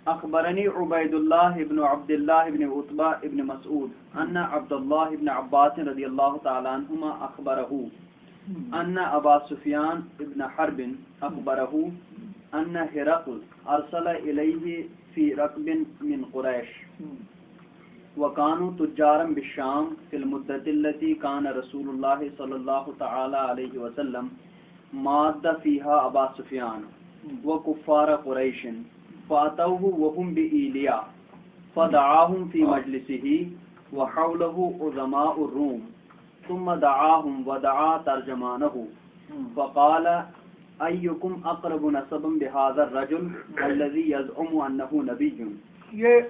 اخبرنی عبید اللہ ابن عبد اللہ ابن عتبہ ابن مسعود ان عبد اللہ ابن عباس رضی اللہ تعالی عنہما اخبرہ ان ابا سفیان ابن حرب اخبرہ ان ہرقل ارسل الیہ فی رکب من قریش وكانوا تجارا بالشام في المدة التي كان رسول الله صلى الله تعالى عليه وسلم ماد فيها أبا سفيان وكفار قريش فأتوه وهم بإيليا فدعاهم في مجلسه وحوله عظماء الروم ثم دعاهم ودعا ترجمانه فقال أيكم أقرب نسبا بهذا الرجل الذي يزعم أنه نبي. یہ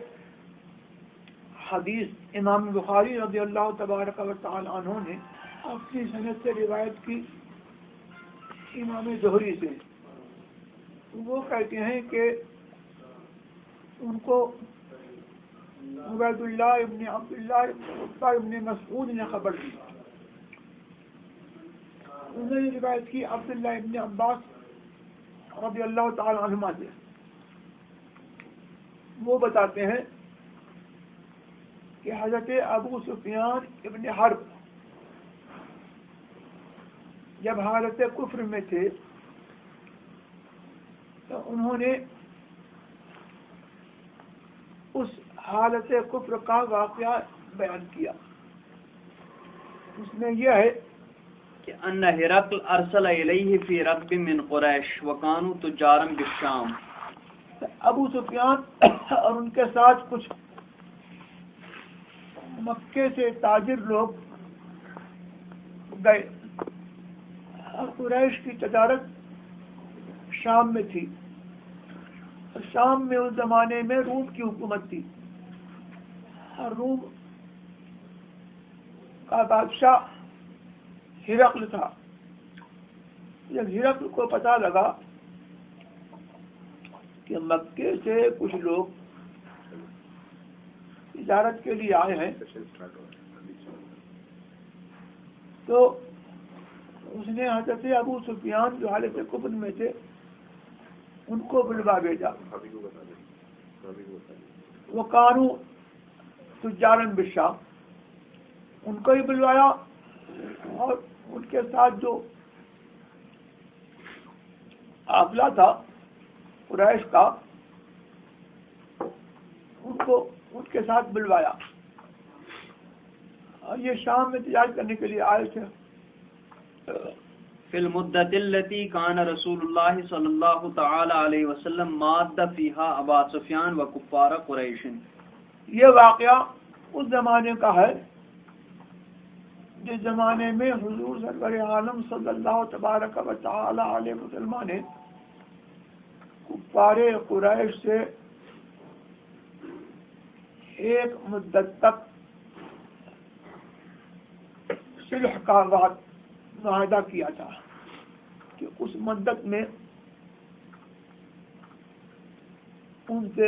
حدیث امام بخاری رضی اللہ تبارک و تعالی عنہ نے اپنی سند سے روایت کی امام زہری سے. وہ کہتے ہیں کہ ان کو عبید اللہ ابن عبداللہ ابن عتبہ ابن مسعود نے خبر دی. انہوں نے روایت کی عبداللہ ابن عباس رضی اللہ تعالی عنہما سے. وہ بتاتے ہیں کہ حضرت ابو سفیان ابن حرب جب حالت کفر میں تھے تو انہوں نے اس حالت کفر کا واقعہ بیان کیا. اس میں یہ ہے کہ ان ہرقل ارسل الیہ فی رکب من قریش وکانوا تجارا بالشام. ابو سفیان اور ان کے ساتھ کچھ مکے سے تاجر لوگ گئے. قریش کی تجارت شام میں تھی. شام میں اس زمانے میں روم کی حکومت تھی. روم کا بادشاہ ہرقل تھا. جب ہرقل کو پتہ لگا کہ مکے سے کچھ لوگ تجارت کے لیے آئے ہیں تو اس نے حضرت ابو سفیان جو حالت کفر میں تھے ان کو بلوا بھیجا. وہ کانو تجارن بالشام ان کو ہی بلوایا اور ان کے ساتھ جو قافلہ تھا قریش کا ان کو ان کے ساتھ بلوایا اور یہ شام میں تجارت کرنے کے لیے آئے تھے. فی المدت التي كان رسول اللہ صلی اللہ تعالی علیہ وسلم ماد فیها ابا سفیان وکفار قریش. یہ واقعہ اس زمانے کا ہے جس زمانے میں حضور سرور عالم صلی اللہ تبارک و تعالی علیہ وسلم نے کفار قریش سے ایک مدت تک صلح کا معاہدہ کیا تھا کہ اس مدت میں ان سے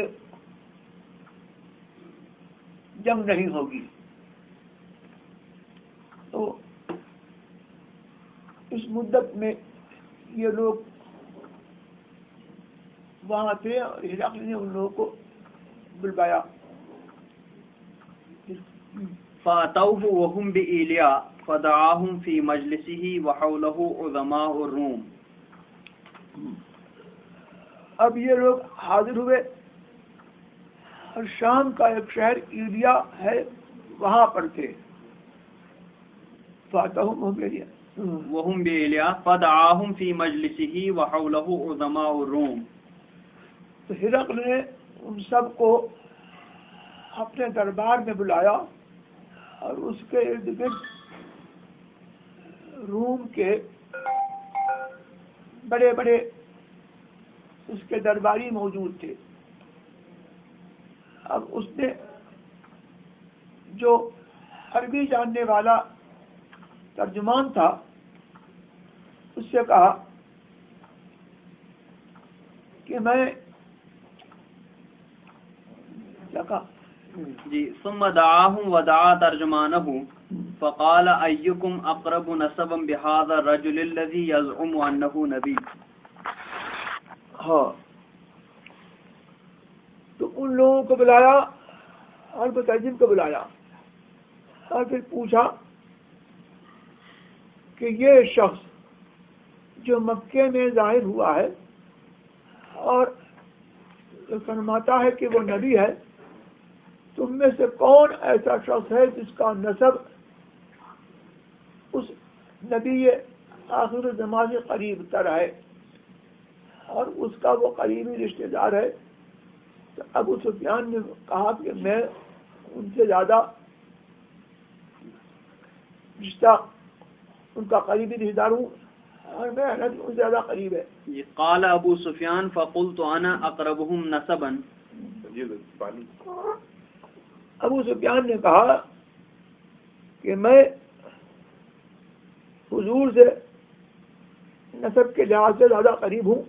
جنگ نہیں ہوگی. تو اس مدت میں یہ لوگ وہاں تھے اور ہرقل نے ان لوگوں کو بلوایا. فاتوه وهم بإيليا فدعاهم في مجلسه وحوله عظماء الروم. اب یہ لوگ حاضر ہوئے اور شام کا ایک شہر ایلیا ہے وہاں پر تھے. فاتوهم وهم بإيليا فدعاهم في مجلسه وحوله عظماء الروم. تو ہرقل نے ان سب کو اپنے دربار میں بلایا اور اس کے ارد گرد روم کے بڑے بڑے اس کے درباری موجود تھے. اب اس نے جو عربی جاننے والا ترجمان تھا اس سے کہا کہ میں جی ثم دعاهم ودعا ترجمانه فقال ايكم اقرب نسبا بهذا الرجل الذي يزعم انه نبي. ہاں تو ان لوگوں کو بلایا اور مترجم کو بلایا اور پھر پوچھا کہ یہ شخص جو مکے میں ظاہر ہوا ہے اور فرماتا ہے کہ وہ نبی ہے، تم میں سے کون ایسا شخص ہے جس کا نسب اس نبی آخر زمان سے قریب تر ہے اور اس کا وہ قریبی رشتہ دار ہے؟ تو ابو سفیان نے کہا کہ میں ان سے زیادہ رشتہ ان کا قریبی رشتہ دار ہوں اور میں ان سے زیادہ قریب ہے. قال ابو سفیان فقلت انا اقربهم نسبا. ابو سفیان نے کہا کہ میں حضور سے نسب کے لحاظ سے زیادہ قریب ہوں.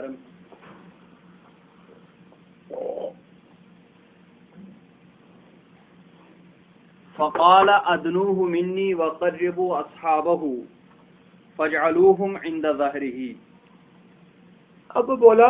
فقال ادنوه مني وقربوا اصحابه فاجعلوهم عند ظهره. اب بولا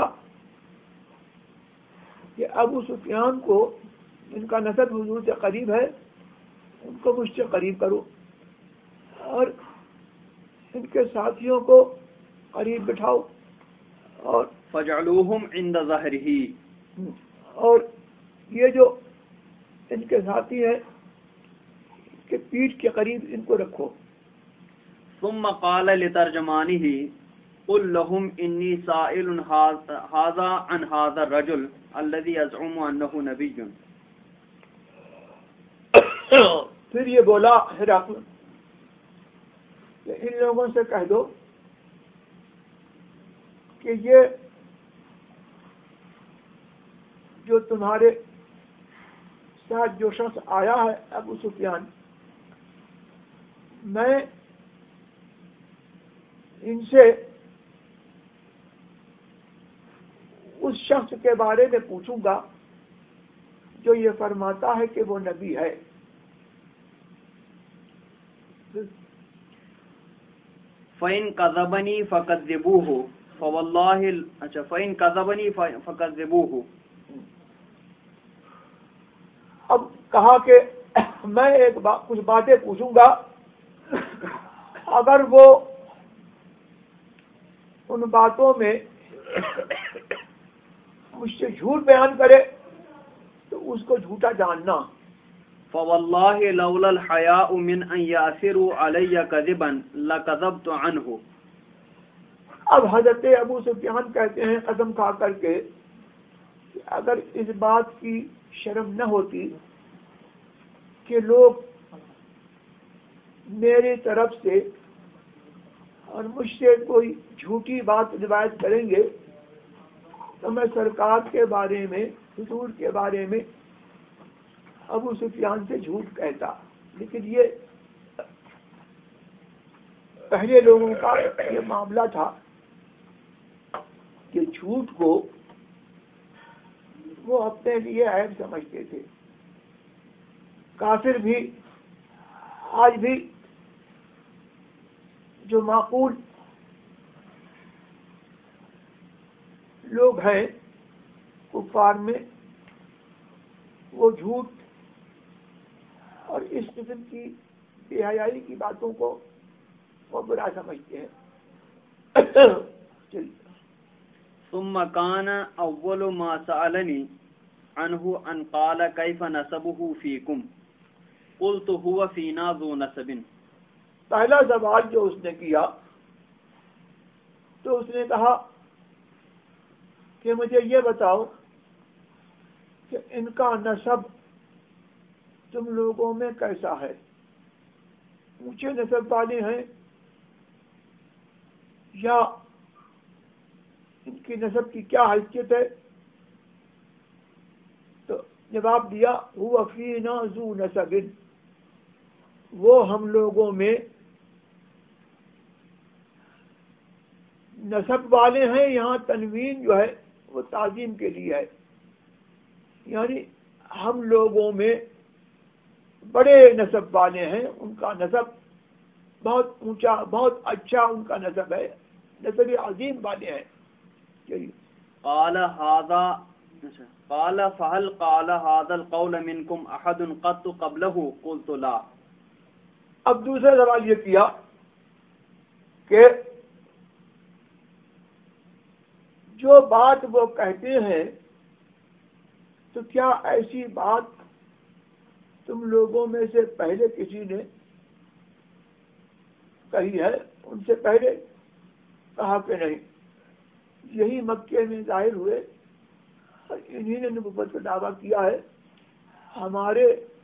کہ ابو سفیان کو ان کا نسب حضور سے قریب ہے ان کو مجھ سے قریب کرو اور ان کے ساتھیوں کو قریب بٹھاؤ اور فاجعلوهم عند ظهره. اور یہ جو ان کے ساتھی ہیں کہ پیٹھ کے قریب ان کو رکھو. ثم قال لترجمانه قل لهم انی سائل هذا عن هذا الرجل الذي يزعم انه نبي. پھر یہ بولا ہرقل کہ ان لوگوں سے کہہ دو کہ یہ جو تمہارے ساتھ جو شخص آیا ہے ابو سفیان، میں ان سے اس شخص کے بارے میں پوچھوں گا جو یہ فرماتا ہے کہ وہ نبی ہے. فَإِن كَذَبَنِي فَكَذِّبُوهُ فَوَاللَّهِ فَإِن كَذَبَنِي فَكَذِّبُوهُ. اب کہا کہ میں کچھ باتیں پوچھوں گا، اگر وہ ان باتوں میں مجھ سے جھوٹ بیان کرے تو اس کو جھوٹا جاننا. فَوَاللَّهِ لَوْلَا الْحَيَاءُ مِنْ أَنْ يَأْثِرُوا عَلَيَّ كَذِبًا لَكَذَبْتُ عَنْهُ. اب حضرت ابو سفیان کہتے ہیں قسم کھا کر کے کہ اگر اس بات کی شرم نہ ہوتی کہ لوگ میری طرف سے اور مجھ سے کوئی جھوٹی بات روایت کریں گے تو میں سرکار کے بارے میں حضور کے بارے میں ابو سفیان سے جھوٹ کہتا. لیکن یہ پہلے لوگوں کا یہ معاملہ تھا کہ جھوٹ کو وہ اپنے لیے عیب سمجھتے تھے. کافر بھی آج بھی جو معقول لوگ ہیں کفار میں، وہ جھوٹ اور اس قسم کی بے حیائی کی باتوں کو وہ برا سمجھتے ہیں. ثم كان اول ما سألني عنه ان قال كيف نسبه فيكم قلت هو فينا ذو نسب. پہلا سوال جو اس نے کیا تو اس نے کہا کہ مجھے یہ بتاؤ کہ ان کا نسب تم لوگوں میں کیسا ہے، اونچے نسب والے ہیں یا ان کی نسب کی کیا حیثیت ہے؟ تو جواب دیا هو فینا ذو نسب، وہ ہم لوگوں میں نسب والے ہیں. یہاں تنوین جو ہے وہ تعظیم کے لیے ہے، یعنی ہم لوگوں میں بڑے نسب والے ہیں، ان کا نسب بہت اونچا بہت اچھا ان کا نسب ہے، نسب عظیم والے ہیں. قال هذا قال فهل قال هذا القول منكم احد قط قبله قلت لا. اب دوسرا سوال یہ کیا کہ جو بات وہ کہتے ہیں تو کیا ایسی بات تم لوگوں میں سے پہلے کسی نے کہی ہے؟ ان سے پہلے کہا کہ نہیں. یہی مکے میں ظاہر ہوئے اور انہی نے نبوت کا دعویٰ کیا ہے. ہمارے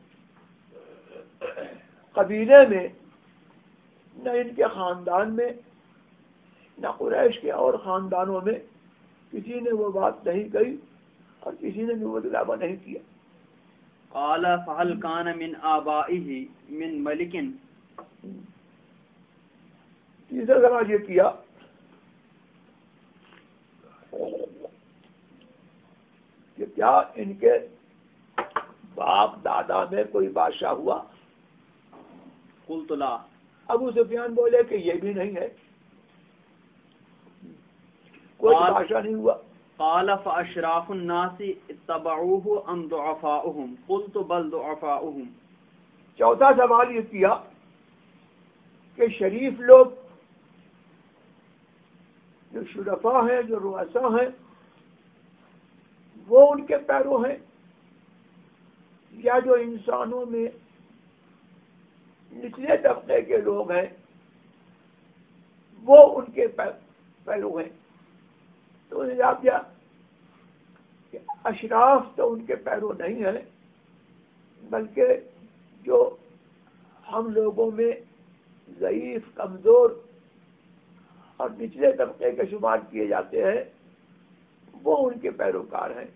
قبیلے میں نہ ان کے خاندان میں نہ قریش کے اور خاندانوں میں کسی نے وہ بات نہیں کہی اور کسی نے نبوت کا دعویٰ نہیں کیا. قال فهل كان من آبائه من ملك. تیسرا سوال یہ کیا کہ کیا ان کے باپ دادا میں کوئی بادشاہ ہوا؟ قلت لا. ابو سفیان بولے کہ یہ بھی نہیں ہے، کوئی بادشاہ نہیں ہوا. قال فاشراف الناس اتبعوه ام ضعفاؤهم قلت بل ضعفاؤهم. چوتھا سوال یہ کیا کہ شریف لوگ جو شرفا ہیں، جو رؤسا ہیں، وہ ان کے پیرو ہیں یا جو انسانوں میں نچلے طبقے کے لوگ ہیں وہ ان کے پیرو ہیں؟ تو انہیں جواب دیا کہ اشراف تو ان کے پیرو نہیں ہیں، بلکہ جو ہم لوگوں میں ضعیف، کمزور اور نچلے طبقے کے شمار کیے جاتے ہیں وہ ان کے پیروکار ہیں.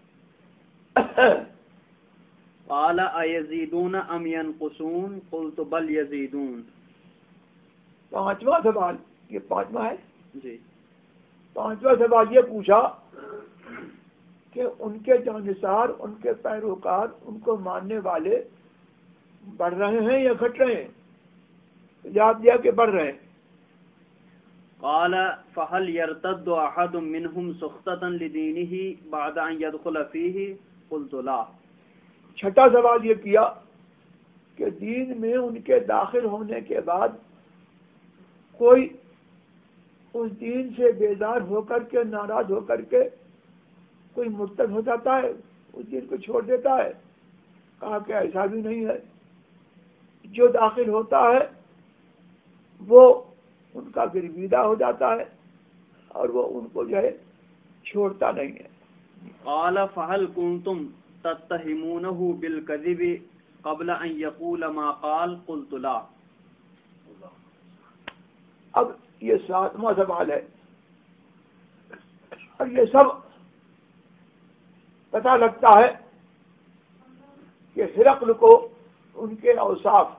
قال ایزیدون ام ینقصون قلت بل یزیدون. پانچواں سوال، یہ پانچواں ہے جی. پانچواں سوال یہ پوچھا کہ ان کے جانثار، ان کے پیروکار، ان کو ماننے والے بڑھ رہے ہیں یا گھٹ رہے ہیں؟ جواب دیا کہ بڑھ رہے ہیں. قال فهل يرتد احد منهم سخطة لدينه بعد ان يدخل فيه قلت لا. چھٹا سوال یہ کیا کہ دین میں ان کے داخل ہونے کے بعد کوئی اس دین سے بیزار ہو کر کے، ناراض ہو کر کے کوئی مرتد ہو جاتا ہے، اس دین کو چھوڑ دیتا ہے؟ کہا کہ ایسا بھی نہیں ہے. جو داخل ہوتا ہے وہ ان کا گرویدہ ہو جاتا ہے اور وہ ان کو جو ہے چھوڑتا نہیں ہے. قال فهل كنتم تتهمونه بالكذب قبل ان يقول ما قال قلت لا. اب یہ ساتواں سوال ہے اور یہ سب پتہ لگتا ہے کہ ہرقل کو ان کے اوصاف،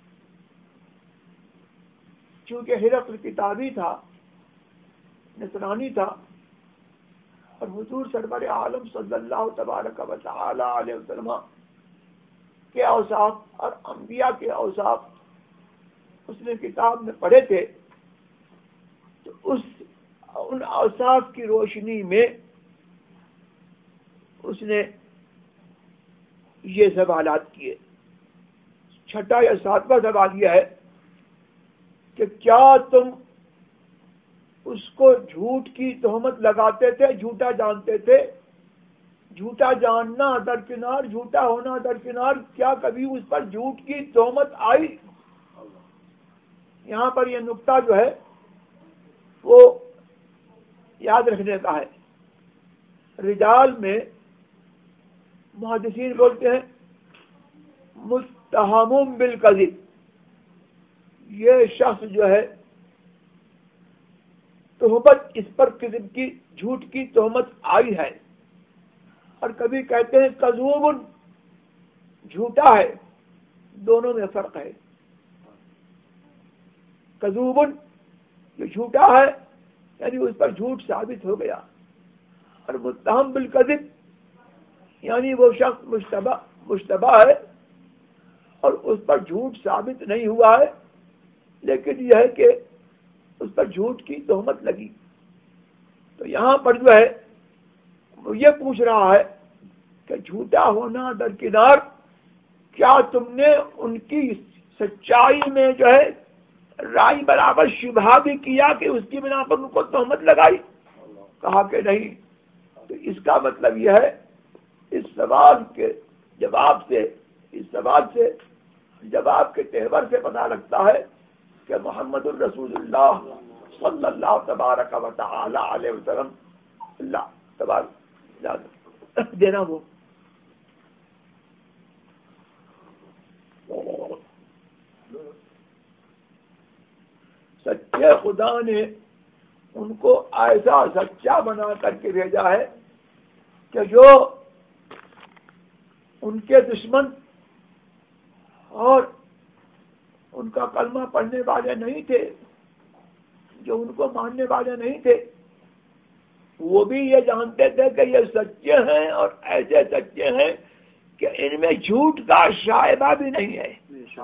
چونکہ ہرقل کتابی تھا، نصرانی تھا، اور حضور سرور عالم صلی اللہ تبارک و تعالی علیہ وسلم کے اوصاف اور انبیاء کے اوصاف اس نے کتاب میں پڑھے تھے. تو ان اوصاف کی روشنی میں اس نے یہ سوالات کیے. چھٹا یا ساتواں سوال یہ ہے کہ کیا تم اس کو جھوٹ کی تہمت لگاتے تھے، جھوٹا جانتے تھے؟ جھوٹا جاننا درکنار، جھوٹا ہونا درکنار، کیا کبھی اس پر جھوٹ کی تہمت آئی؟ یہاں پر یہ نقطہ جو ہے وہ یاد رکھنے کا ہے. رجال میں محدثین بولتے ہیں متہم بالکذب، یہ شخص جو ہے تہمت، اس پر کذب کی، جھوٹ کی تہمت آئی ہے. اور کبھی کہتے ہیں کذوب، جھوٹا ہے. دونوں میں فرق ہے. کذوب جو جھوٹا ہے یعنی اس پر جھوٹ ثابت ہو گیا، اور متہم بالکذب یعنی وہ شخص مشتبہ ہے اور اس پر جھوٹ ثابت نہیں ہوا ہے، لیکن یہ ہے کہ اس پر جھوٹ کی تہمت لگی. تو یہاں پر جو ہے وہ یہ پوچھ رہا ہے کہ جھوٹا ہونا درکنار، کیا تم نے ان کی سچائی میں جو ہے رائی برابر شبہ بھی کیا کہ اس کی بنا پر ان کو تہمت لگائی؟ کہا کہ نہیں۔ تو اس کا مطلب یہ ہے، اس سوال کے جواب سے، اس سوال سے جواب کے تہور سے پتہ لگتا ہے کہ محمد الرسول اللہ صلی اللہ تبارک و تعالی علیہ وسلم، اللہ تبارک دینا وہ سچے خدا نے ان کو ایسا سچا بنا کر کے بھیجا ہے کہ جو ان کے دشمن اور ان کا کلمہ پڑھنے والے نہیں تھے، جو ان کو ماننے والے نہیں تھے، وہ بھی یہ جانتے تھے کہ یہ سچے ہیں، اور ایسے سچے ہیں کہ ان میں جھوٹ کا شائبہ بھی نہیں ہے۔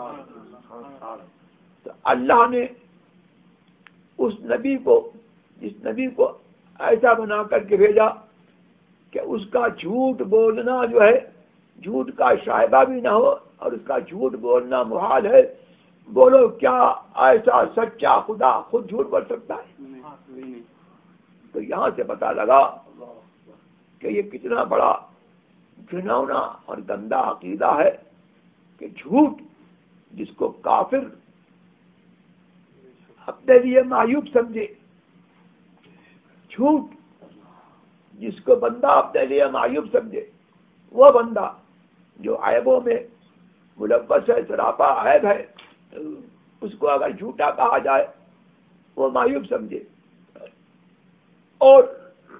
تو اللہ نے اس نبی کو، جس نبی کو ایسا بنا کر کے بھیجا کہ اس کا جھوٹ بولنا جو ہے، جھوٹ کا شائبہ بھی نہ ہو، اور اس کا جھوٹ بولنا محال ہے۔ بولو کیا ایسا سچا خدا خود جھوٹ بول سکتا ہے؟ تو یہاں سے پتہ لگا کہ یہ کتنا بڑا گھناؤنا اور گندا عقیدہ ہے کہ جھوٹ جس کو کافر اپنے لیے معیوب سمجھے، جھوٹ جس کو بندہ اپنے لیے معیوب سمجھے، وہ بندہ جو عیبوں میں ملوث ہے، سراپا عیب ہے، اس کو اگر جھوٹا کہا جائے وہ معیوب سمجھے، اور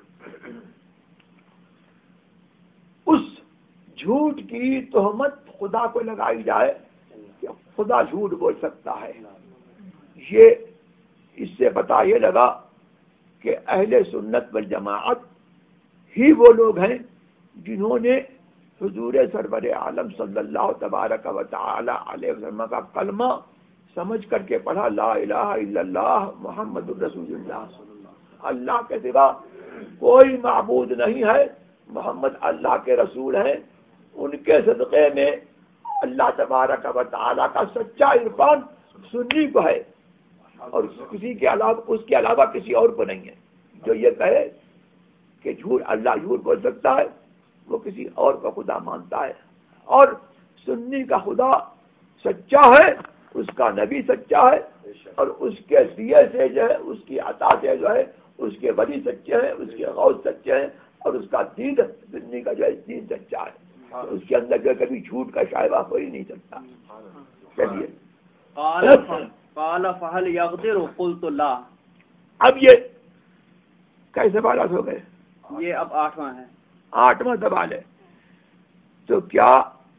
اس جھوٹ کی تہمت خدا کو لگائی جائے کہ خدا جھوٹ بول سکتا ہے۔ یہ اس سے پتہ یہ لگا کہ اہل سنت والجماعت ہی وہ لوگ ہیں جنہوں نے حضور سرور عالم صلی اللہ تبارک و تعالی علیہ وسلم کا کلمہ سمجھ کر کے پڑھا، لا الہ الا اللہ محمد الرسول اللہ، اللہ کے سوا کوئی معبود نہیں ہے، محمد اللہ کے رسول ہیں۔ ان کے صدقے میں اللہ تبارک و تعالی کا سچا عرفان سنی کو ہے، اور کسی کے علاوہ، اس کے علاوہ کسی اور کو نہیں ہے۔ جو یہ کہے کہ جھوٹ، اللہ جھوٹ بول سکتا ہے، وہ کسی اور کا خدا مانتا ہے۔ اور سنی کا خدا سچا ہے، اس کا نبی سچا ہے، اور اس کے دیے سے جو ہے، اس کی عطا سے جو ہے، اس کے ولی سچے ہیں، اس کے غوث سچے ہیں، اور اس کا دین، سنی کا جو ہے دین سچا ہے۔ اس کے اندر جو کبھی جھوٹ کا شائبہ ہو ہی نہیں سکتا۔ چلیے، قال فهل يغدر قلت لا۔ اب یہ کیسے سوالات ہو گئے؟ یہ اب 8واں ہے، 8واں سوال ہے۔ تو کیا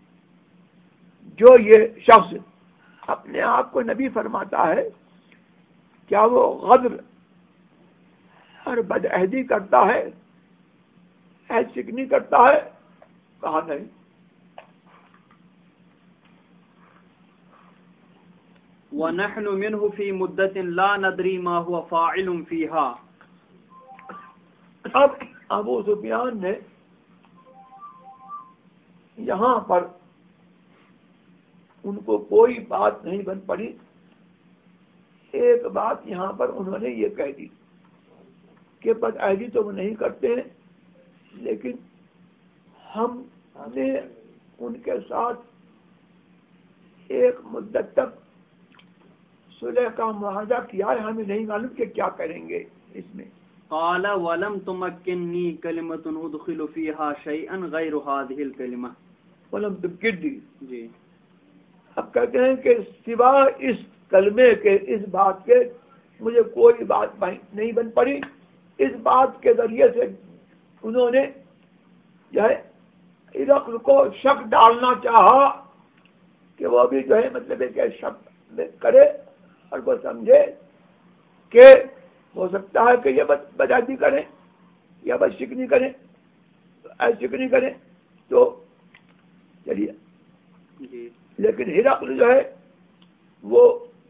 جو یہ شخص اپنے آپ کو نبی فرماتا ہے، کیا وہ غدر اور بدعہدی کرتا ہے، عہد شکنی کرتا ہے؟ کہا نہیں۔ ونحن منه في مدة لا ندري ما هو فاعل فيها۔ اب ابو سفیان نے یہاں پر ان کو کوئی بات نہیں بن پڑی، ایک بات یہاں پر انہوں نے یہ کہہ دی کہ بدعہدی تو وہ نہیں کرتے ہیں، لیکن ہم نے ان کے ساتھ ایک مدت تک صلح کا معاہدہ کیا ہے، ہمیں نہیں معلوم کہ کیا کریں گے اس میں۔ قال ولم تمكنني كلمة ادخل فيها شيئا غير هذه الكلمة۔ ولم تمكنني، جی، اب کہتے ہیں کہ سوا اس کلمے کے، اس بات کے مجھے کوئی بات نہیں بن پڑی۔ اس بات کے ذریعے سے انہوں نے جو ہے ہرقل کو شک ڈالنا چاہا کہ وہ بھی جو ہے مطلب ہے کہ شک کرے، اور وہ سمجھے کہ ہو سکتا ہے کہ یہ بدعہدی کریں یا بد شکنی کریں، ایسی شکنی کریں۔ تو چلیے، جی، لیکن ہرقل جو ہے وہ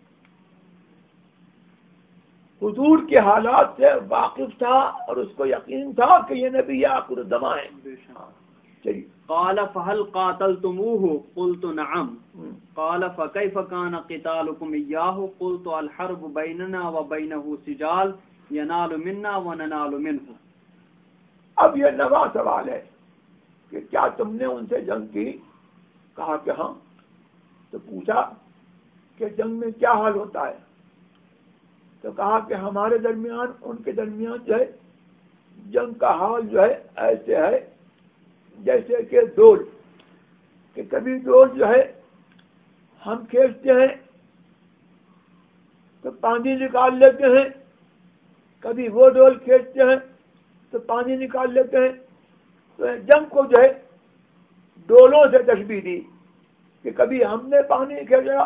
حضور کے حالات سے واقف تھا، اور اس کو یقین تھا کہ یہ نبی آخر الزماں ہے۔ چلیے، قال فهل قاتلتموه قلت نعم قال فكيف كان قتالكم إياه قلت الحرب بيننا وبينه سجال ينال منا وننال منه. اب یہ نواں سوال ہے کہ کیا تم نے ان سے جنگ کی؟ کہا کہ ہاں. تو پوچھا کہ جنگ میں کیا حال ہوتا ہے؟ تو کہا کہ ہمارے درمیان ان کے درمیان جو ہے جنگ کا حال جو ہے ایسے ہے جیسے کہ ڈول، کہ کبھی ڈول جو ہے ہم کھینچتے ہیں تو پانی نکال لیتے ہیں، کبھی وہ ڈول کھینچتے ہیں تو پانی نکال لیتے ہیں. تو جنگ کو جو ہے ڈولوں سے تشبیہ دی کہ کبھی ہم نے پانی کھینچا،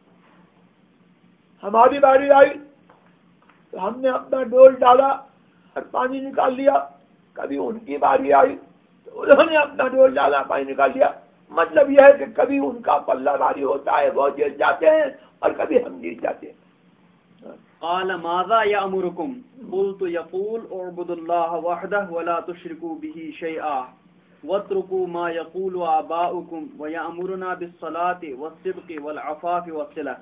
ہماری باری آئی تو ہم نے اپنا ڈول ڈالا اور پانی نکال لیا، کبھی ان کی باری آئی تو انہوں نے اپنا ڈول ڈالا پانی نکال لیا. مطلب یہ ہے کہ کبھی ان کا پلہ باری ہوتا ہے، وہ جیت جاتے ہیں، اور کبھی ہم جیت جاتے ہیں. قال ماذا يأمركم قلت يقول اعبدوا الله وحده ولا تشركوا به شيئا واتركوا ما يقول آباؤكم ويأمرنا بالصلاة والصدق والعفاف والصلة.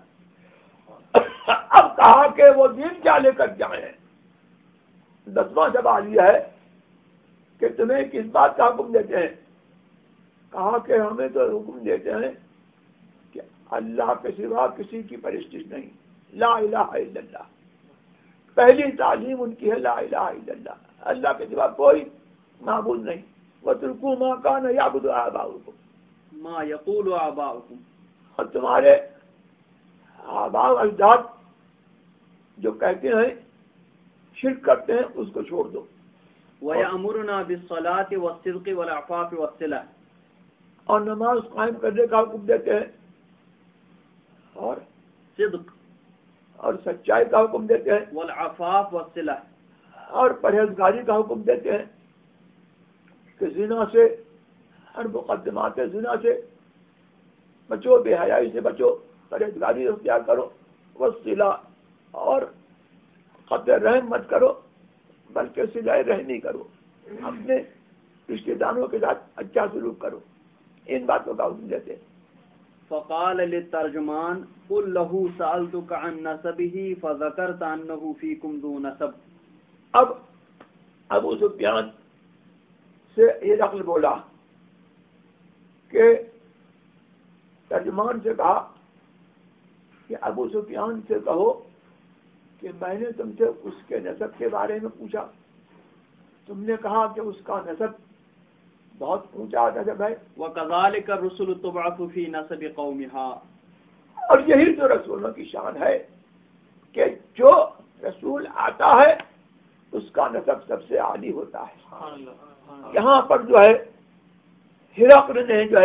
اب کہا کہ وہ دین کیا لے کر جائیں. 10واں سوال یہ ہے کہ تمہیں کس بات کا حکم دیتے ہیں؟ کہا کہ ہمیں تو حکم دیتے ہیں کہ اللہ کے سوا کسی کی پرستش نہیں، لا الہ الا اللہ. پہلی تعلیم ان کی ہے لا الہ الا اللہ، اللہ کے سوا کوئی معبود نہیں. وَاتْرُكُوا مَا كَانَ يَعْبُدُ آبَاؤُكُمْ، ما يقول آباؤكم، اور تمہارے آباء و اجداد جو کہتے ہیں شرک کرتے ہیں اس کو چھوڑ دو. وَيَأْمُرُنَا بِالصَّلَاةِ وَالصِّدْقِ وَالْعَفَافِ وَالصِّلَةِ، اور نماز قائم کرنے کا حکم دیتے ہیں، اور صدق اور سچائی کا حکم دیتے ہیں، والعفاف والصلة، اور پرہیزگاری کا حکم دیتے ہیں کہ زنا سے اور مقدمات زنا سے بچو، بے حیائی سے بچو، پرہیزگاری اختیار کرو. والصلہ، اور قطع رحم مت کرو بلکہ صلہ رحمی کرو، اپنے رشتہ داروں کے ساتھ اچھا سلوک کرو. ان باتوں کا حکم دیتے ہیں. فقال للترجمان قل له سألتك عن نسبه فذكرت أنه فيكم ذو نسب. اب ابو سفیان سے یہ نقل بولا کہ ترجمان سے کہا کہ ابو سفیان سے کہو کہ میں نے تم سے اس کے نسب کے بارے میں پوچھا، تم نے کہا کہ اس کا نسب بہت اونچا نسب ہے. وَكَذَلِكَ الرُّسُلُ تُبْعَثُ فِي نَسَبِ قَوْمِهَا، اور یہی تو رسولوں کی شان ہے کہ جو رسول آتا ہے اس کا نسب سب سے عالی ہوتا ہے. یہاں پر جو ہے ہرقل نے جو ہے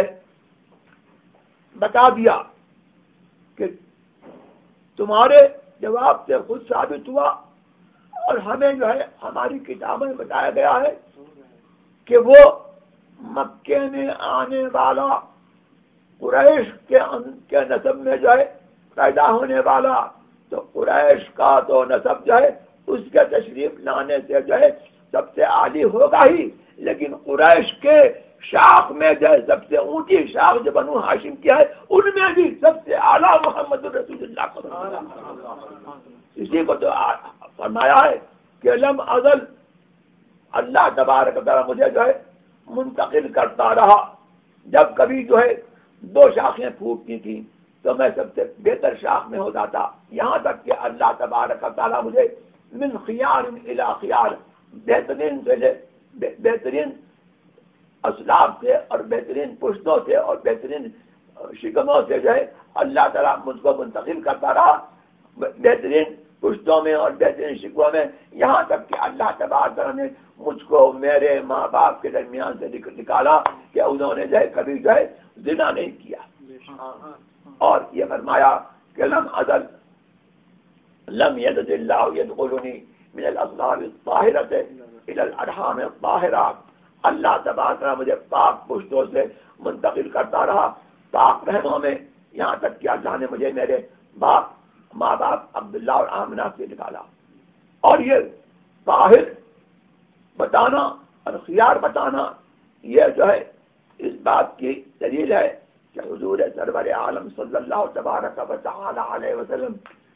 بتا دیا کہ تمہارے جواب سے خود ثابت ہوا، اور ہمیں جو ہے ہماری کتابوں میں بتایا گیا ہے کہ وہ مکے میں آنے والا قریش کے نسب میں جو ہے پیدا ہونے والا، تو قریش کا تو نسب جو ہے اس کے تشریف لانے سے جو ہے سب سے عالی ہوگا ہی، لیکن قریش کے شاخ میں جو ہے سب سے اونچی شاخ جو بنو ہاشم کی ہے ان میں بھی سب سے اعلیٰ محمد رسول اللہ صلی اللہ علیہ وسلم. اسی کو تو فرمایا ہے کہ لم ازل، اللہ تبارک و تعالیٰ مجھے جو ہے منتقل کرتا رہا. جب کبھی جو ہے 2 شاخیں پھوٹتی تھیں تو میں سب سے بہتر شاخ میں ہوتا تھا، یہاں تک کہ اللہ تبارک و تعالیٰ مجھے من خیار الی خیار، بہترین سے لے بہترین اسلاف سے اور بہترین پشتوں سے اور بہترین شکموں سے جو ہے اللہ تعالیٰ مجھ کو منتقل کرتا رہا، بہترین پشتوں میں اور بہترین شکموں میں، یہاں تک کہ اللہ تبارک تعالیٰ نے مجھ کو میرے ماں باپ کے درمیان سے نکالا کہ انہوں نے جو ہے کبھی جو ہے زنا نہیں کیا. اور یہ فرمایا کہ لم ازل لم یزد اللہ یدخلنی من الاسرار الطاہرۃ الی الارحام الطاہرات، اللہ تبارک تعالیٰ مجھے پاک پشتوں سے منتقل کرتا رہا پاک رحموں میں، یہاں تک کہ اللہ نے مجھے میرے ماں باپ عبداللہ اور آمنہ سے نکالا. اور یہ طاہر بتانا اور خیار بتانا یہ جو ہے اس بات کی دلیل ہے کہ حضور سرور عالم صلی اللہ تبارک و تعالی علیہ وسلم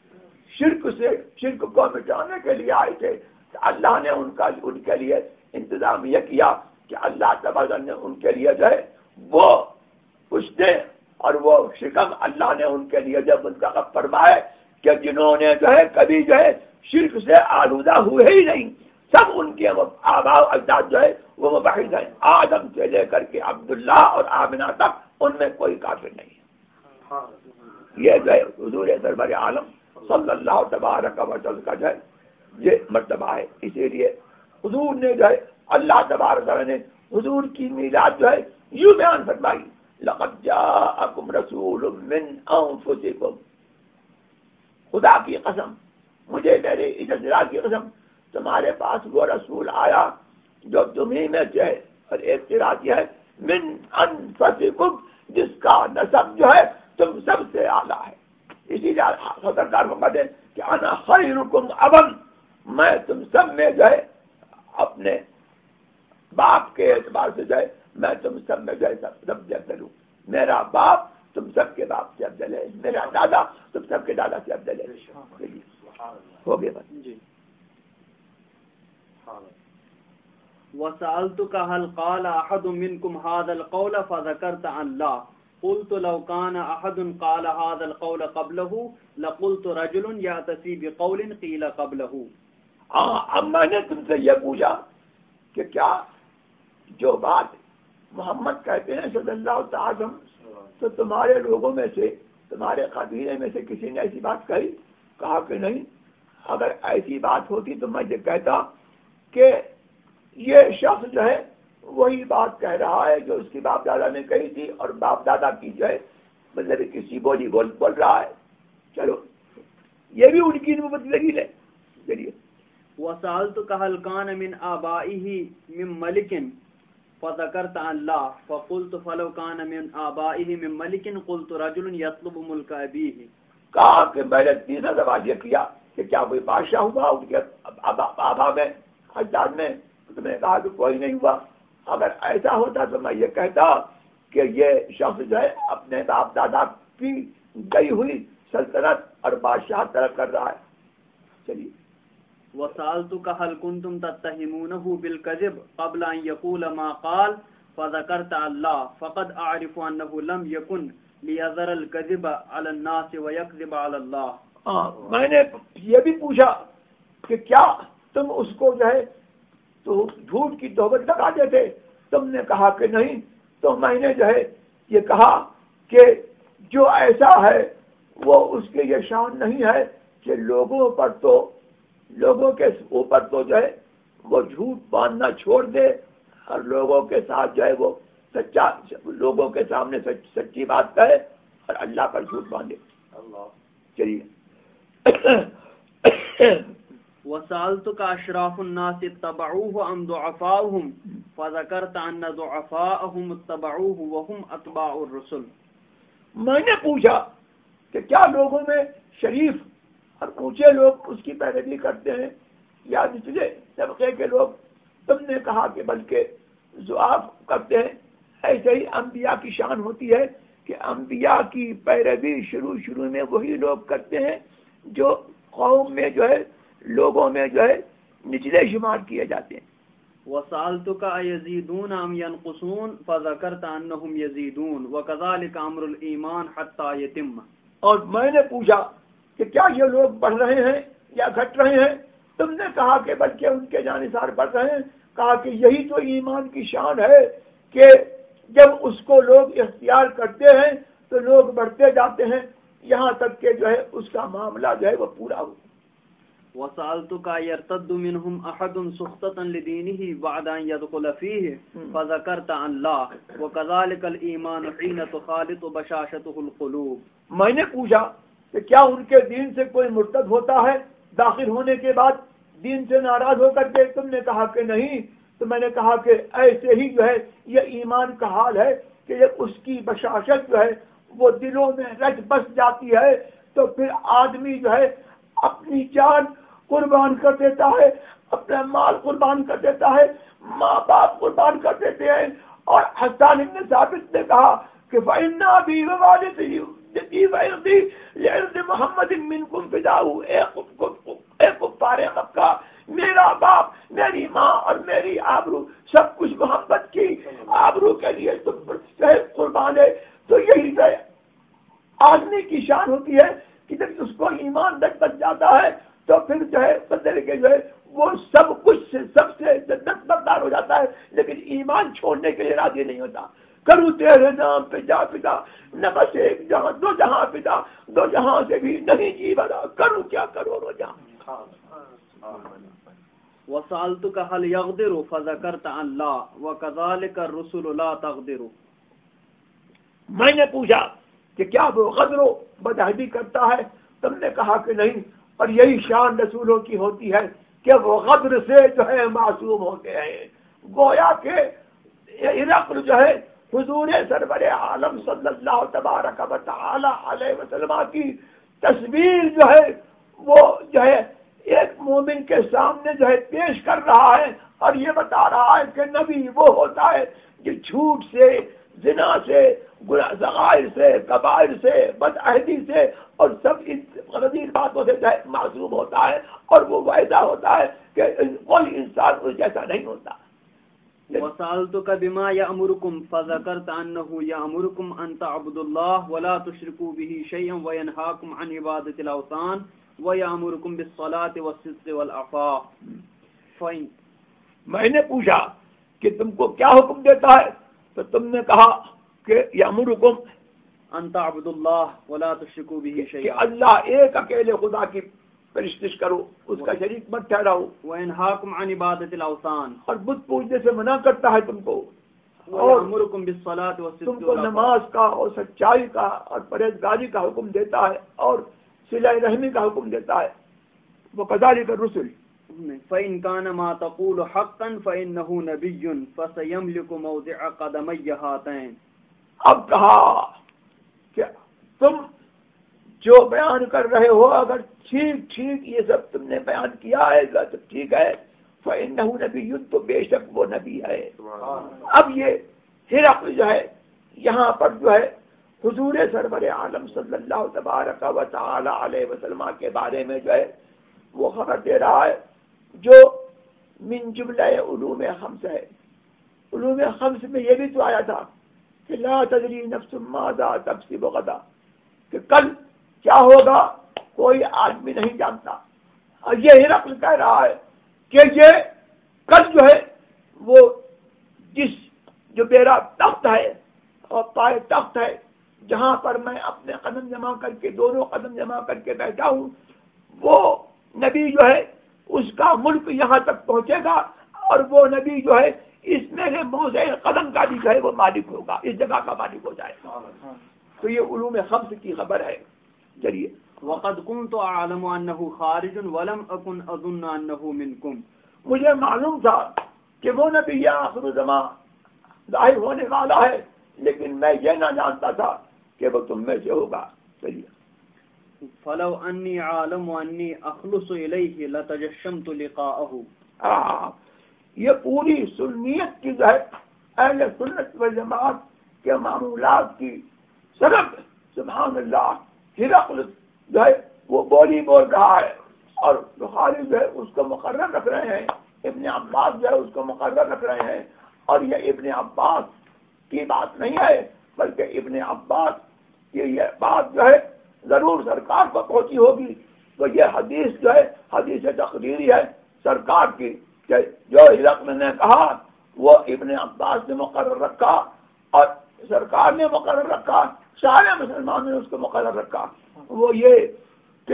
شرک کو مٹانے کے لیے آئے تھے. اللہ نے ان کے لیے انتظام یہ کیا کہ اللہ تبارک نے ان کے لیے جو ہے وہ پوچھتے اور وہ شکم اللہ نے ان کے لیے جب منتخب فرمائے کہ جنہوں نے جو ہے کبھی جو ہے شرک سے آلودہ ہوئے ہی نہیں, سب ان کے آباء و اجداد جو ہے وہ مباحث ہیں, آدم سے لے کر کے عبداللہ اور آمنہ تک ان میں کوئی کافر نہیں ہے. یہ جو ہے حضور سرور عالم صلی اللہ تبارک و تعالی کا جو ہے یہ مرتبہ ہے. اسی لیے حضور نے جو ہے اللہ تبارک و تعالی نے حضور کی میلاد جو ہے یوں بیان فرمائی, لقد جاءکم رسول من انفسکم, خدا کی قسم, مجھے میرے اجلال کی قسم, تمہارے پاس وہ رسول آیا جو تمہیں میں جو ہے, اور ایک قرات یہ ہے من انفسکم, جس کا نسب جو ہے تم سب سے اعلیٰ ہے. اسی لیے سرکار محمد ہے کہ انا خیرکم ابا, میں تم سب میں جو ہے اپنے باپ کے اعتبار سے جو ہے میں تم سب میں جو ہے سب سے افضل ہوں. میرا باپ تم سب کے باپ سے افضل ہے, میرا دادا تم سب کے دادا سے افضل ہے. ہو گیا بات جی. وسألتك هل قال أحد منكم هذا القول فذكرت عن لا, قلت لو كان أحد قال هذا القول قبله لقلت رجل يأتي بقول قيل قبله. اب میں نے تم سے یہ پوچھا کہ کیا جو بات محمد کہتے ہیں صلی اللہ تعالی تو تمہارے لوگوں میں سے, تمہارے قبیلے میں سے کسی نے ایسی بات کہی؟ کہا کہ نہیں. اگر ایسی بات ہوتی تو میں یہ کہتا کہ یہ شخص جو ہے وہی بات کہہ رہا ہے جو اس کی باپ دادا نے کہی تھی, اور باپ دادا کی جو ہے مطلب کسی بولی بول رہا ہے. چلو یہ بھی ان کی نبوت دلیل ہے. چلیے. وسألتك هل كان من آبائه من ملك فذكرت عن لا, فقلت فلو كان من آبائه من ملك قلت رجل يطلب ملك أبيه. کہا کہ میں نے تیسرا سوال یہ کیا کہ کیا کوئی بادشاہ ہوا ان کے آبا میں, اجداد میں؟ تو میں نے کہا کہ کوئی نہیں ہوا. اگر ایسا ہوتا تو میں یہ کہتا کہ یہ شخص جو ہے اپنے باپ دادا کی گئی ہوئی سلطنت اور بادشاہ طلب کر رہا ہے. چلیے. وسألتك هل كنتم تتهمونه بالكذب قبل أن يقول ما قال فذكرت الله, فقد أعرف أنه لم يكن ليذر الكذب على الناس ويكذب على الله. میں نے یہ بھی پوچھا کہ کیا تم اس کو جو ہے تو جھوٹ کی تہمت لگاتے تھے؟ تم نے کہا کہ نہیں. تو میں نے جو ہے یہ کہا کہ جو ایسا ہے وہ اس کے یہ شان نہیں ہے کہ لوگوں کے اوپر تو جو ہے وہ جھوٹ باندھنا چھوڑ دے, اور لوگوں کے ساتھ جو ہے وہ سچا, لوگوں کے سامنے سچی بات کہے اور اللہ پر جھوٹ باندھے. چلیے. وسألتك أشراف الناس اتبعوه أم ضعفاؤهم فذكرت أن ضعفاءهم اتبعوه وهم أتباع الرسل. میں نے پوچھا کہ کیا لوگوں میں شریف اور اونچے لوگ اس کی پیروی کرتے ہیں یا نچلے طبقے کے لوگ؟ تم نے کہا کہ بلکہ ضعاف کرتے ہیں. ایسے ہی انبیاء کی شان ہوتی ہے کہ انبیاء کی پیروی شروع میں وہی لوگ کرتے ہیں جو قوم میں جو ہے لوگوں میں جو ہے نچلے شمار کیے جاتے ہیں. وسألتك أيزيدون أم ينقصون فذكرت أنهم يزيدون وكذلك أمر الإيمان حتى يتم. اور میں نے پوچھا کہ کیا یہ لوگ بڑھ رہے ہیں یا گھٹ رہے ہیں؟ تم نے کہا کہ بلکہ ان کے جانصار بڑھ رہے ہیں. کہا کہ یہی تو ایمان کی شان ہے کہ جب اس کو لوگ اختیار کرتے ہیں تو لوگ بڑھتے جاتے ہیں یہاں تک کہ جو ہے اس کا معاملہ جو ہے وہ پورا ہو. وسألتك يرتد منهم أحد سخطة لدينه بعد أن يدخل فيه فذكرت عن لا, وكذلك الإيمان حين تخالط بشاشته القلوب. میں نے پوچھا کہ کیا ان کے دین سے کوئی مرتد ہوتا ہے داخل ہونے کے بعد دین سے ناراض ہو کر کے؟ تم نے کہا کہ نہیں. تو میں نے کہا کہ ایسے ہی جو ہے یہ ایمان کا حال ہے کہ جب اس کی بشاشت جو ہے وہ دلوں میں رچ بس جاتی ہے تو پھر آدمی جو ہے اپنی جان قربان کر دیتا ہے, اپنا مال قربان کر دیتا ہے, ماں باپ قربان کر دیتے ہیں, اور حسان بن ثابت نے کہا کہ فإنا بی ووالدی جدی وعرضی لعرض محمد منکم فداؤ، اے کفار مکہ، میرا باپ، میری ماں اور میری آبرو سب کچھ محمد کی آبرو کے لیے تم پر قربان ہے۔ تو یہی ہے آدمی کی شان ہوتی ہے کہ جب اس کو ایمان بن جاتا ہے تو پھر جو ہے بندے کے جو ہے وہ سب کچھ سے سب سے جنت بردار ہو جاتا ہے، لیکن ایمان چھوڑنے کے لیے راضی نہیں ہوتا۔ کروں تیرے نام پہ جا فدا، نہ بس ایک جہاں دو جہاں فدا، دو جہاں سے بھی نہیں جی بنا، کروں کیا کروڑوں جہاں۔ وسألتك هل يقدر فذكرت عن لا وكذلك الرسل لا تقدر۔ میں نے پوچھا کہ کیا وہ غدر و بدعہدی کرتا ہے، تم نے کہا کہ نہیں، اور یہی شان رسولوں کی ہوتی ہے کہ وہ غدر سے جو ہے معصوم ہوتے ہیں۔ گویا کہ ہرقل جو ہے حضور سرور عالم صلی اللہ تبارک و تعالی علیہ وسلم کی تصویر جو ہے وہ جو ہے ایک مومن کے سامنے جو ہے پیش کر رہا ہے، اور یہ بتا رہا ہے کہ نبی وہ ہوتا ہے جو جھوٹ سے، زنا سے، صغائر سے، کبائر سے، بدعہدی سے اور سب ان غلطی باتوں سے معصوم ہوتا ہے، اور وہ ویسا ہوتا ہے کہ کوئی انسان اس جیسا نہیں ہوتا۔ وسألتك بما يأمركم فذكرت أنه يأمركم أن تعبدوا الله ولا تشركوا به شيئا وينهاكم عن عبادة الأوثان ويأمركم بالصلاة والصدق والعفاف۔ میں نے پوچھا کہ تم کو کیا حکم دیتا ہے، تو تم نے کہا کہ یامرکم ان تعبدوا اللہ ولا تشرکوا به شیئا، کہ اللہ ایک اکیلے خدا کی پرستش کرو، اس کا شریک مت ٹھہراؤ، وینہاکم عن عبادت الاوثان، اور بت پوجنے سے منع کرتا ہے تم کو، ویأمرکم بالصلاۃ والصدق، تم کو نماز کا اور سچائی کا اور پرہیزگاری کا حکم دیتا ہے، اور صلہ رحمی کا حکم دیتا ہے۔ وکذالک الرسل، فإن كان ما تقول حقا فإنه نبي فسيملك موضع قدمي هاتين۔ اب کہا کہ تم جو بیان کر رہے ہو اگر ٹھیک یہ سب تم نے بیان کیا ہے تو ٹھیک ہے، فإنه نبی، تو بے شک وہ نبی ہے۔ اب یہ ہرقل جو ہے یہاں پر جو ہے حضور سرور عالم صلی اللہ تبارک و تعالی علیہ وسلم کے بارے میں جو ہے وہ خبر دے رہا ہے جو من جملہ علوم خمس ہے۔ علوم خمس میں یہ بھی تو آیا تھا کہ لا تدری نفس ماذا تکسب غدا، کہ کل کیا ہوگا کوئی آدمی نہیں جانتا، اور یہ ہرقل کہہ رہا ہے کہ یہ کل جو ہے وہ جس جو میرا تخت ہے اور پائے تخت ہے جہاں پر میں اپنے قدم جمع کر کے دونوں قدم جمع کر کے بیٹھا ہوں، وہ نبی جو ہے اس کا ملک یہاں تک پہنچے گا، اور وہ نبی جو ہے اس میرے موضع قدم کا بھی جو ہے وہ مالک ہوگا، اس جگہ کا مالک ہو جائے گا۔ تو یہ علوم خمس کی خبر ہے۔ چلیے، وقد كنت اعلم انه خارج ولم اكن اظن انه منكم، مجھے معلوم تھا کہ وہ نبی آخر زمان ظاہر ہونے والا ہے، لیکن میں یہ نہ جانتا تھا کہ وہ تم میں سے ہوگا۔ چلیے، فلو انی عالم انی اخلص الیہ لتجشمت لقاءه۔ یہ پوری سنیت کی جو ہے اہل سنت والجماعت کے معمولات کی سبب، سبحان اللہ، ہرقل جو ہے وہ بولی بول رہا ہے، اور بخاری جو ہے اس کو مقرر رکھ رہے ہیں، ابن عباس جو ہے اس کو مقرر رکھ رہے ہیں، اور یہ ابن عباس کی بات نہیں ہے بلکہ ابن عباس کی یہ بات جو ہے ضرور سرکار کو پہنچی ہوگی، تو یہ حدیث جو ہے حدیث تقریری ہے سرکار کی، کہ جو ہرقل نے کہا وہ ابن عباس نے مقرر رکھا اور سرکار نے مقرر رکھا، سارے مسلمانوں نے اس کو مقرر رکھا۔ وہ یہ کہ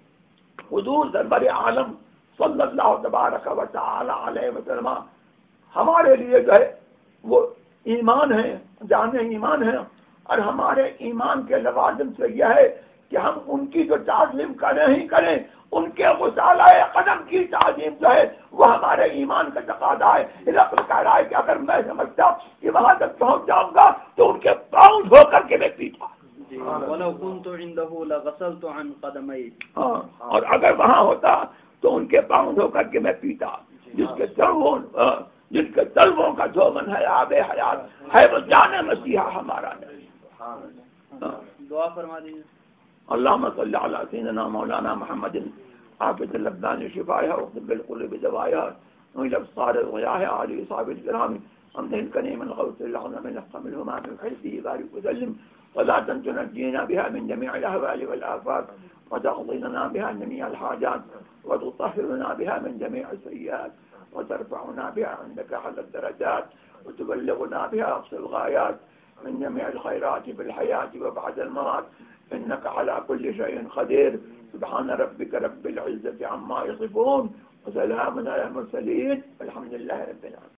حضور سرور عالم صلی اللہ تبارک و تعالی علیہ وسلم ہمارے لیے جو ہے وہ ایمان ہے، جان ایمان ہے، اور ہمارے ایمان کے لوازم سے یہ ہے کہ ہم ان کی جو تعظیم کریں ہی کریں، ان کے غسالہ قدم کی تعظیم جو ہے وہ ہمارے ایمان کا تقاضا ہے۔ ہرقل کہہ رہا ہے کہ اگر میں سمجھتا کہ وہاں تک پہنچ جاؤں گا تو ان کے پاؤں دھو کر کے میں پیتا، وَلَوْ كُنْتُ عِنْدَهُ لَغَسَلْتُ عَنْ قَدَمَيْهِ، اور اگر وہاں ہوتا تو ان کے پاؤں دھو کر کے میں پیتا، جن کے تلووں کا دھومن ہے آب حیات، ہے وہ جان مسیحا ہمارا نبی. دعا فرما دیجیے. اللهم صل على سيدنا مولانا محمد عافية الأبدان شفائها واقلب بالقلوب دواءها والأبصار ضياها علي صاحب الكرام حمد الكريم الغوث الأعظم الأفخم الهمام الحلفي بارك وسلم ولا تنجينا بها من جميع الأهوال والآفات وتقضي لنا بها جميع الحاجات وتطهرنا بها من جميع السيئات وترفعنا بها عندك أعلى الدرجات وتبلغنا بها أقصى الغايات من جميع الخيرات في الحياة وبعد الممات إنك على كل شيء قدير. سبحان ربك رب العزة عما يصفون وسلام على المرسلين والحمد لله رب العالمين.